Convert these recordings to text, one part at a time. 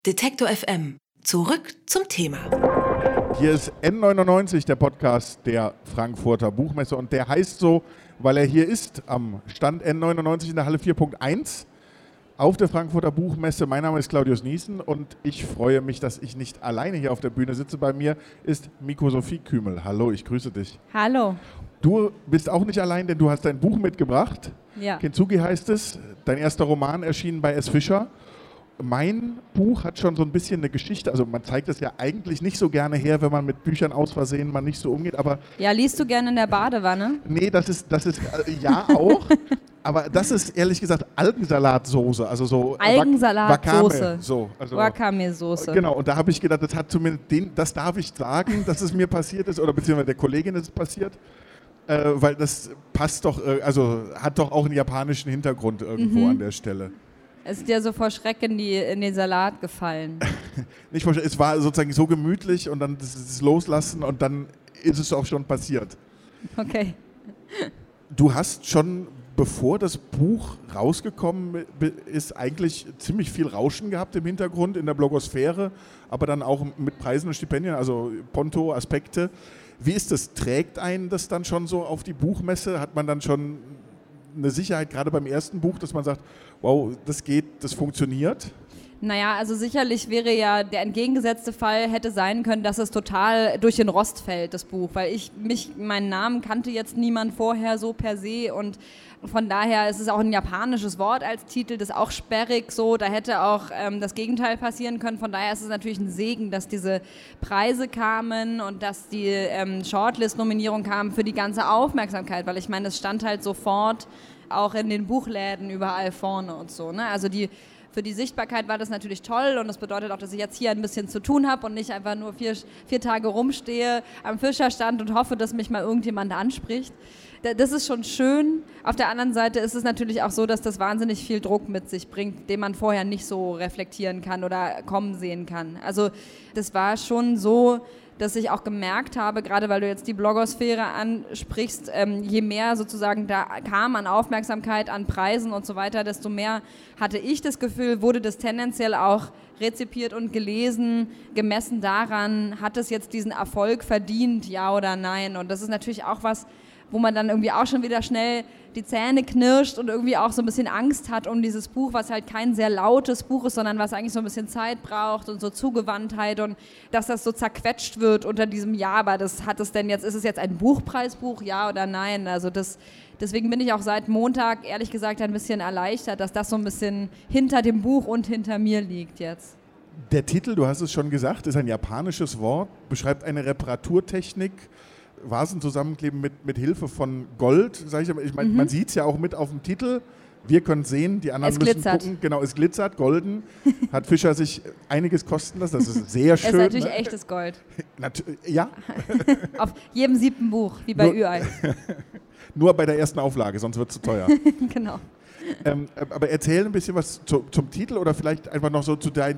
Detektor FM. Zurück zum Thema. Hier ist N99, der Podcast der Frankfurter Buchmesse. Und der heißt so, weil er hier ist, am Stand N99 in der Halle 4.1 auf der Frankfurter Buchmesse. Mein Name ist Claudius Niesen und ich freue mich, dass ich nicht alleine hier auf der Bühne sitze. Bei mir ist Miko-Sophie Kümel. Hallo, ich grüße dich. Hallo. Du bist auch nicht allein, denn du hast dein Buch mitgebracht. Ja. Kintsugi heißt es. Dein erster Roman erschienen bei S. Fischer. Mein Buch hat schon so ein bisschen eine Geschichte, also man zeigt es ja eigentlich nicht so gerne her, wenn man mit Büchern aus Versehen man nicht so umgeht, aber... Ja, liest du gerne in der Badewanne? Nee, das ist ja auch, aber das ist ehrlich gesagt Algensalatsoße, also so... Algensalatsoße. Wakame-Soße. Genau, und da habe ich gedacht, das hat zumindest das darf ich sagen, dass es mir passiert ist, oder beziehungsweise der Kollegin ist es passiert, weil das passt doch, also hat doch auch einen japanischen Hintergrund irgendwo an der Stelle. Ist dir so vor Schreck in den Salat gefallen? Nicht vor Schreck, es war sozusagen so gemütlich und dann das Loslassen und dann ist es auch schon passiert. Okay. Du hast schon, bevor das Buch rausgekommen ist, eigentlich ziemlich viel Rauschen gehabt im Hintergrund in der Blogosphäre, aber dann auch mit Preisen und Stipendien, also Ponto, Aspekte. Wie ist das? Trägt einen das dann schon so auf die Buchmesse? Hat man dann schon eine Sicherheit, gerade beim ersten Buch, dass man sagt, wow, das geht, das funktioniert? Naja, also sicherlich wäre ja der entgegengesetzte Fall hätte sein können, dass es total durch den Rost fällt, das Buch, weil meinen Namen kannte jetzt niemand vorher so per se und von daher ist es auch ein japanisches Wort als Titel, das ist auch sperrig so, da hätte auch das Gegenteil passieren können, von daher ist es natürlich ein Segen, dass diese Preise kamen und dass die Shortlist-Nominierung kam für die ganze Aufmerksamkeit, weil ich meine, es stand halt sofort auch in den Buchläden überall vorne und so, ne? Also für die Sichtbarkeit war das natürlich toll und das bedeutet auch, dass ich jetzt hier ein bisschen zu tun habe und nicht einfach nur vier Tage rumstehe am Fischerstand und hoffe, dass mich mal irgendjemand anspricht. Das ist schon schön. Auf der anderen Seite ist es natürlich auch so, dass das wahnsinnig viel Druck mit sich bringt, den man vorher nicht so reflektieren kann oder kommen sehen kann. Also das war schon so, dass ich auch gemerkt habe, gerade weil du jetzt die Blogosphäre ansprichst, je mehr sozusagen da kam an Aufmerksamkeit, an Preisen und so weiter, desto mehr hatte ich das Gefühl, wurde das tendenziell auch rezipiert und gelesen, gemessen daran, hat es jetzt diesen Erfolg verdient, ja oder nein? Und das ist natürlich auch was, wo man dann irgendwie auch schon wieder schnell die Zähne knirscht und irgendwie auch so ein bisschen Angst hat um dieses Buch, was halt kein sehr lautes Buch ist, sondern was eigentlich so ein bisschen Zeit braucht und so Zugewandtheit und dass das so zerquetscht wird unter diesem Ja, aber ist es jetzt ein Buchpreisbuch, ja oder nein? Also deswegen bin ich auch seit Montag, ehrlich gesagt, ein bisschen erleichtert, dass das so ein bisschen hinter dem Buch und hinter mir liegt jetzt. Der Titel, du hast es schon gesagt, ist ein japanisches Wort, beschreibt eine Reparaturtechnik, Vasen zusammenkleben mit Hilfe von Gold, sage ich meine, man sieht es ja auch mit auf dem Titel. Wir können sehen, die anderen müssen gucken. Genau, es glitzert, golden. Hat Fischer sich einiges kosten lassen, das ist sehr schön. Es ist natürlich echtes Gold. Ja. Auf jedem 7. Buch, wie bei Ü-Ei. Nur bei der ersten Auflage, sonst wird es zu teuer. Genau. Aber erzähl ein bisschen was zum Titel oder vielleicht einfach noch so zu der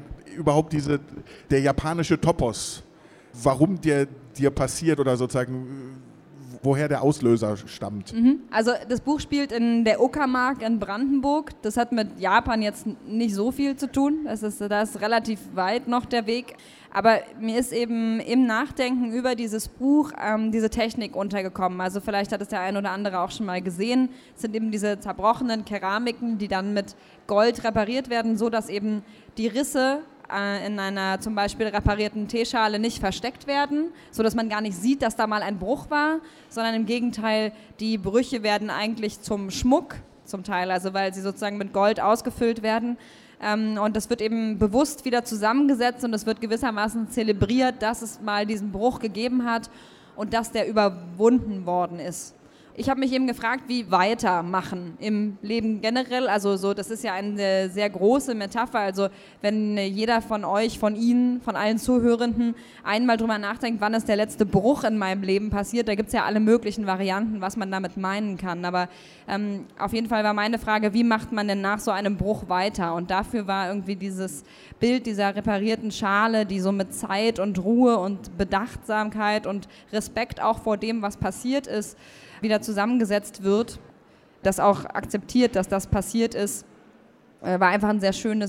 japanische Topos. Warum dir passiert oder sozusagen, woher der Auslöser stammt. Also das Buch spielt in der Uckermark in Brandenburg. Das hat mit Japan jetzt nicht so viel zu tun. Da ist relativ weit noch der Weg. Aber mir ist eben im Nachdenken über dieses Buch diese Technik untergekommen. Also vielleicht hat es der ein oder andere auch schon mal gesehen. Es sind eben diese zerbrochenen Keramiken, die dann mit Gold repariert werden, so dass eben die Risse in einer zum Beispiel reparierten Teeschale nicht versteckt werden, sodass man gar nicht sieht, dass da mal ein Bruch war, sondern im Gegenteil, die Brüche werden eigentlich zum Schmuck zum Teil, also weil sie sozusagen mit Gold ausgefüllt werden. Und das wird eben bewusst wieder zusammengesetzt und es wird gewissermaßen zelebriert, dass es mal diesen Bruch gegeben hat und dass der überwunden worden ist. Ich habe mich eben gefragt, wie weitermachen im Leben generell. Also so, das ist ja eine sehr große Metapher. Also wenn jeder von euch, von Ihnen, von allen Zuhörenden einmal drüber nachdenkt, wann ist der letzte Bruch in meinem Leben passiert, da gibt es ja alle möglichen Varianten, was man damit meinen kann. Aber auf jeden Fall war meine Frage, wie macht man denn nach so einem Bruch weiter? Und dafür war irgendwie dieses Bild dieser reparierten Schale, die so mit Zeit und Ruhe und Bedachtsamkeit und Respekt auch vor dem, was passiert ist, wieder zusammengesetzt wird, das auch akzeptiert, dass das passiert ist, war einfach ein sehr schönes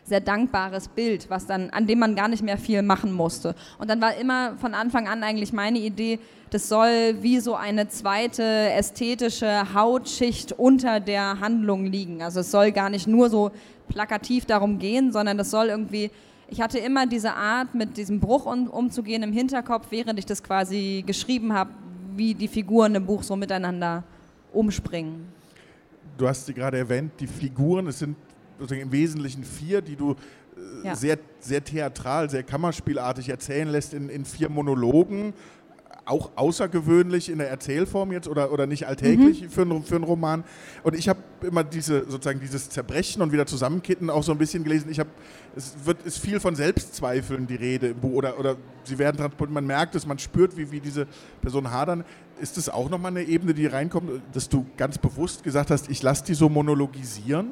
sehr dankbares Bild, an dem man gar nicht mehr viel machen musste. Und dann war immer von Anfang an eigentlich meine Idee, das soll wie so eine zweite ästhetische Hautschicht unter der Handlung liegen. Also es soll gar nicht nur so plakativ darum gehen, sondern das soll irgendwie, ich hatte immer diese Art, mit diesem Bruch umzugehen im Hinterkopf, während ich das quasi geschrieben habe, wie die Figuren im Buch so miteinander umspringen. Du hast sie gerade erwähnt, die Figuren, es sind sozusagen im Wesentlichen 4, die du sehr, sehr theatral, sehr kammerspielartig erzählen lässt in 4 Monologen. Auch außergewöhnlich in der Erzählform jetzt oder nicht alltäglich für einen Roman. Und ich habe immer dieses Zerbrechen und wieder Zusammenkitten auch so ein bisschen gelesen. Es ist viel von Selbstzweifeln die Rede im Buch oder sie werden transportiert, man merkt es, man spürt, wie diese Personen hadern. Ist es auch nochmal eine Ebene, die reinkommt, dass du ganz bewusst gesagt hast, ich lasse die so monologisieren?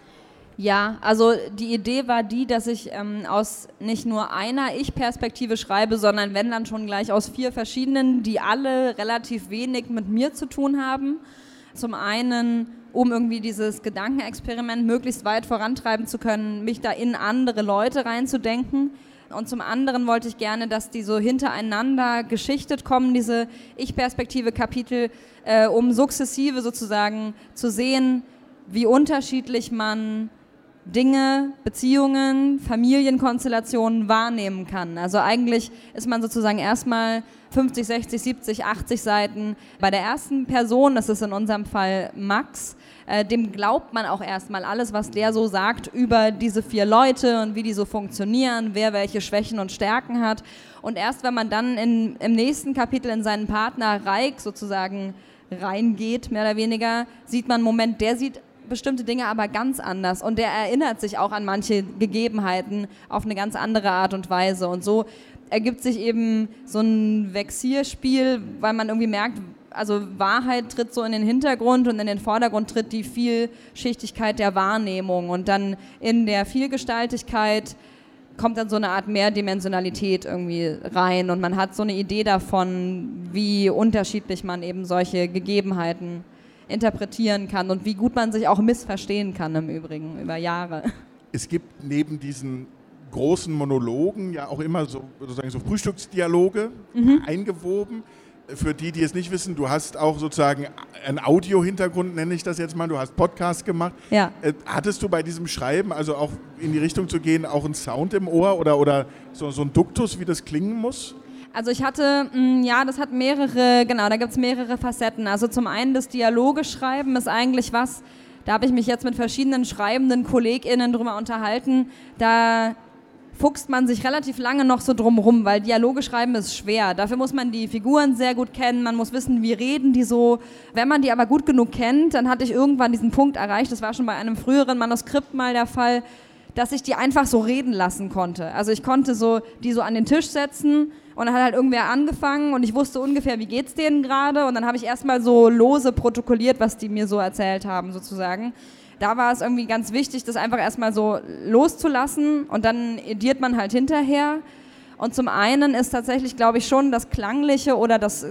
Ja, also die Idee war die, dass ich aus nicht nur einer Ich-Perspektive schreibe, sondern wenn dann schon gleich aus 4 verschiedenen, die alle relativ wenig mit mir zu tun haben. Zum einen, um irgendwie dieses Gedankenexperiment möglichst weit vorantreiben zu können, mich da in andere Leute reinzudenken. Und zum anderen wollte ich gerne, dass die so hintereinander geschichtet kommen, diese Ich-Perspektive-Kapitel, um sukzessive sozusagen zu sehen, wie unterschiedlich man Dinge, Beziehungen, Familienkonstellationen wahrnehmen kann. Also eigentlich ist man sozusagen erstmal 50, 60, 70, 80 Seiten bei der ersten Person, das ist in unserem Fall Max, dem glaubt man auch erstmal alles, was der so sagt über diese 4 Leute und wie die so funktionieren, wer welche Schwächen und Stärken hat. Und erst wenn man dann im nächsten Kapitel in seinen Partner Raik sozusagen reingeht, mehr oder weniger, sieht man, Moment, der sieht bestimmte Dinge aber ganz anders und der erinnert sich auch an manche Gegebenheiten auf eine ganz andere Art und Weise und so ergibt sich eben so ein Vexierspiel, weil man irgendwie merkt, also Wahrheit tritt so in den Hintergrund und in den Vordergrund tritt die Vielschichtigkeit der Wahrnehmung und dann in der Vielgestaltigkeit kommt dann so eine Art Mehrdimensionalität irgendwie rein und man hat so eine Idee davon, wie unterschiedlich man eben solche Gegebenheiten interpretieren kann und wie gut man sich auch missverstehen kann im Übrigen über Jahre. Es gibt neben diesen großen Monologen ja auch immer so Frühstücksdialoge eingewoben. Für die es nicht wissen, du hast auch sozusagen einen Audio-Hintergrund, nenne ich das jetzt mal, du hast Podcasts gemacht. Ja. Hattest du bei diesem Schreiben, also auch in die Richtung zu gehen, auch einen Sound im Ohr oder so ein Duktus, wie das klingen muss? Also ich hatte, das hat da gibt es mehrere Facetten. Also zum einen das Dialoge schreiben ist eigentlich was, da habe ich mich jetzt mit verschiedenen schreibenden KollegInnen drüber unterhalten, da fuchst man sich relativ lange noch so drum rum, weil Dialoge schreiben ist schwer. Dafür muss man die Figuren sehr gut kennen, man muss wissen, wie reden die so. Wenn man die aber gut genug kennt, dann hatte ich irgendwann diesen Punkt erreicht, das war schon bei einem früheren Manuskript mal der Fall, dass ich die einfach so reden lassen konnte. Also ich konnte die so an den Tisch setzen und dann hat halt irgendwer angefangen und ich wusste ungefähr, wie geht's denen gerade und dann habe ich erstmal so lose protokolliert, was die mir so erzählt haben sozusagen. Da war es irgendwie ganz wichtig, das einfach erstmal so loszulassen und dann ediert man halt hinterher. Und zum einen ist tatsächlich, glaube ich, schon das Klangliche oder das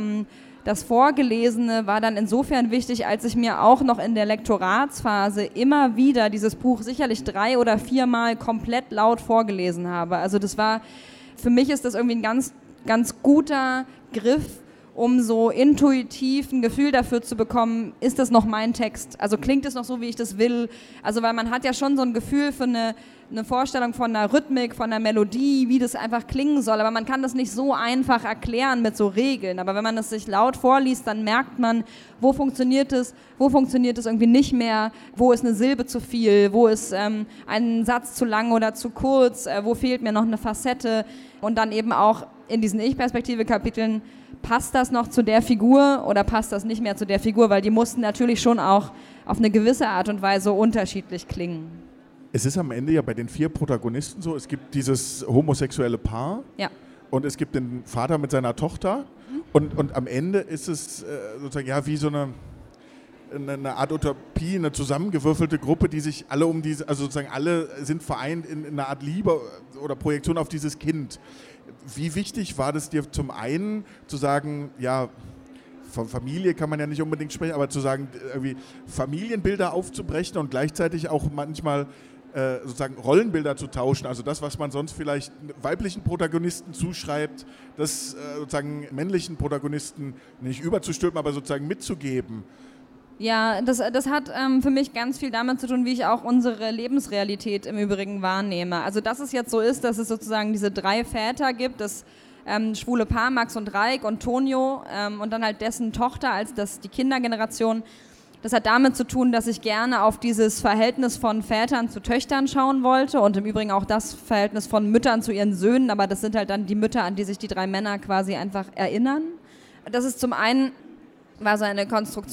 Vorgelesene war dann insofern wichtig, als ich mir auch noch in der Lektoratsphase immer wieder dieses Buch sicherlich 3 oder 4 Mal komplett laut vorgelesen habe. Also für mich ist das irgendwie ein ganz, ganz guter Griff, um so intuitiv ein Gefühl dafür zu bekommen, ist das noch mein Text? Also klingt es noch so, wie ich das will? Also weil man hat ja schon so ein Gefühl für eine Vorstellung von einer Rhythmik, von einer Melodie, wie das einfach klingen soll, aber man kann das nicht so einfach erklären mit so Regeln. Aber wenn man es sich laut vorliest, dann merkt man, wo funktioniert es irgendwie nicht mehr, wo ist eine Silbe zu viel, wo ist ein Satz zu lang oder zu kurz, wo fehlt mir noch eine Facette und dann eben auch in diesen Ich-Perspektive-Kapiteln, passt das noch zu der Figur oder passt das nicht mehr zu der Figur, weil die mussten natürlich schon auch auf eine gewisse Art und Weise unterschiedlich klingen. Es ist am Ende ja bei den 4 Protagonisten so, es gibt dieses homosexuelle Paar und es gibt den Vater mit seiner Tochter und am Ende ist es sozusagen ja wie so eine Art Utopie, eine zusammengewürfelte Gruppe, die sich alle also sozusagen alle sind vereint in einer Art Liebe oder Projektion auf dieses Kind. Wie wichtig war das dir zum einen zu sagen, ja, von Familie kann man ja nicht unbedingt sprechen, aber zu sagen, irgendwie Familienbilder aufzubrechen und gleichzeitig auch manchmal sozusagen Rollenbilder zu tauschen, also das, was man sonst vielleicht weiblichen Protagonisten zuschreibt, das sozusagen männlichen Protagonisten nicht überzustülpen, aber sozusagen mitzugeben. Ja, das hat für mich ganz viel damit zu tun, wie ich auch unsere Lebensrealität im Übrigen wahrnehme. Also dass es jetzt so ist, dass es sozusagen diese 3 Väter gibt, das schwule Paar, Max und Raik und Tonio und dann halt dessen Tochter als die Kindergeneration. Das hat damit zu tun, dass ich gerne auf dieses Verhältnis von Vätern zu Töchtern schauen wollte und im Übrigen auch das Verhältnis von Müttern zu ihren Söhnen, aber das sind halt dann die Mütter, an die sich die 3 Männer quasi einfach erinnern. Das ist zum einen, war so eine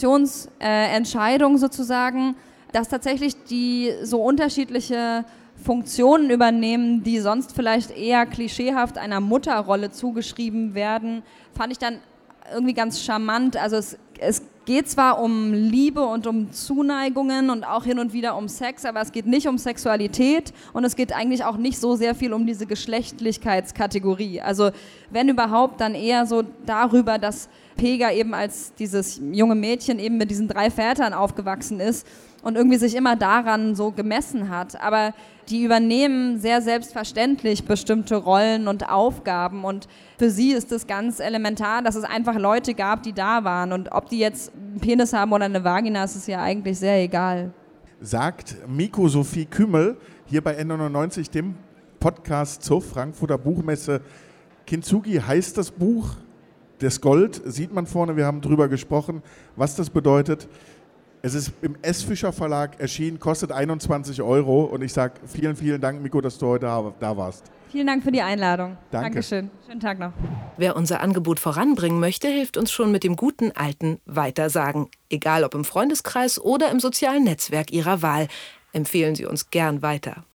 Konstruktionsentscheidung sozusagen, dass tatsächlich die so unterschiedliche Funktionen übernehmen, die sonst vielleicht eher klischeehaft einer Mutterrolle zugeschrieben werden, fand ich dann irgendwie ganz charmant. Also es geht zwar um Liebe und um Zuneigungen und auch hin und wieder um Sex, aber es geht nicht um Sexualität und es geht eigentlich auch nicht so sehr viel um diese Geschlechtlichkeitskategorie. Also wenn überhaupt, dann eher so darüber, dass Pega eben als dieses junge Mädchen eben mit diesen 3 Vätern aufgewachsen ist und irgendwie sich immer daran so gemessen hat. Aber die übernehmen sehr selbstverständlich bestimmte Rollen und Aufgaben und für sie ist es ganz elementar, dass es einfach Leute gab, die da waren und ob die jetzt einen Penis haben oder eine Vagina, ist es ja eigentlich sehr egal. Sagt Miko Sophie Kümmel hier bei N99, dem Podcast zur Frankfurter Buchmesse. Kintsugi heißt das Buch, das Gold sieht man vorne, wir haben drüber gesprochen, was das bedeutet. Es ist im S. Fischer Verlag erschienen, kostet 21 € und ich sage vielen, vielen Dank, Miko, dass du heute da warst. Vielen Dank für die Einladung. Danke. Dankeschön. Schönen Tag noch. Wer unser Angebot voranbringen möchte, hilft uns schon mit dem guten alten Weitersagen. Egal ob im Freundeskreis oder im sozialen Netzwerk Ihrer Wahl. Empfehlen Sie uns gern weiter.